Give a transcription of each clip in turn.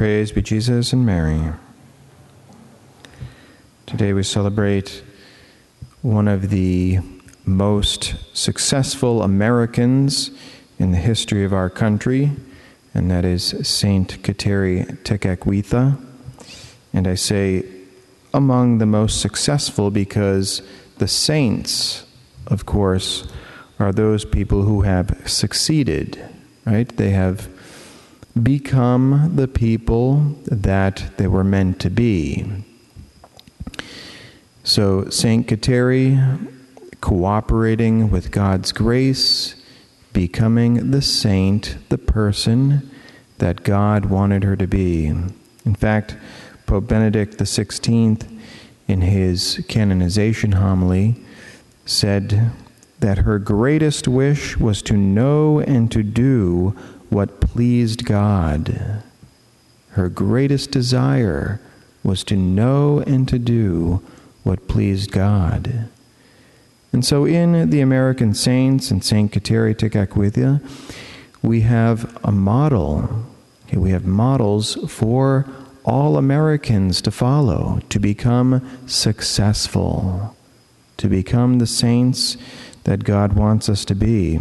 Praise be Jesus and Mary. Today we celebrate one of the most successful Americans in the history of our country, and that is Saint Kateri Tekakwitha. And I say among the most successful because the saints, of course, are those people who have succeeded, right? They have become the people that they were meant to be. So Saint Kateri, cooperating with God's grace, becoming the saint, the person that God wanted her to be. In fact, Pope Benedict XVI, in his canonization homily, said that her greatest wish was to know and to do what pleased God. Her greatest desire was to know and to do what pleased God. And so in the American saints and Saint Kateri Tekakwitha, we have a model. We have models for all Americans to follow, to become successful, to become the saints that God wants us to be.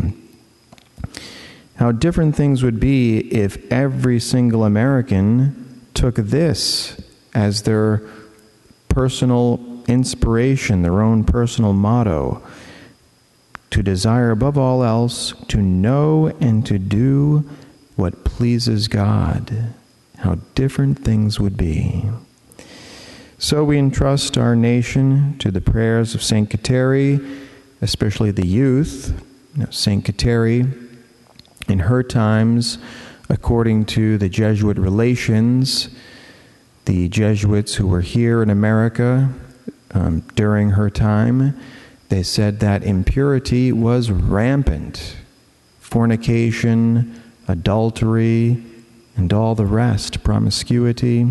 How different things would be if every single American took this as their personal inspiration, their own personal motto, to desire above all else to know and to do what pleases God. How different things would be. So we entrust our nation to the prayers of Saint Kateri, especially the youth. Saint Kateri, in her times, according to the Jesuit relations, the Jesuits who were here in America during her time, they said that impurity was rampant. Fornication, adultery, and all the rest, promiscuity.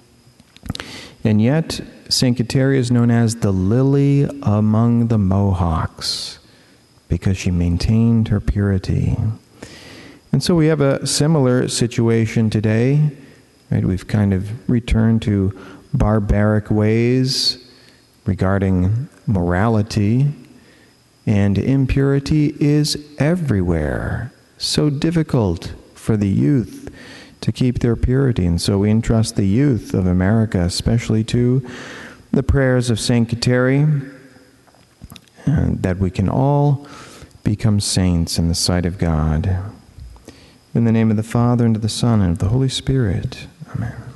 And yet, Saint Kateri is known as the lily among the Mohawks because she maintained her purity. And so we have a similar situation today, right? We've kind of returned to barbaric ways regarding morality, and impurity is everywhere. So difficult for the youth to keep their purity. And so we entrust the youth of America, especially to the prayers of Saint Kateri, that we can all become saints in the sight of God. In the name of the Father, and of the Son, and of the Holy Spirit. Amen.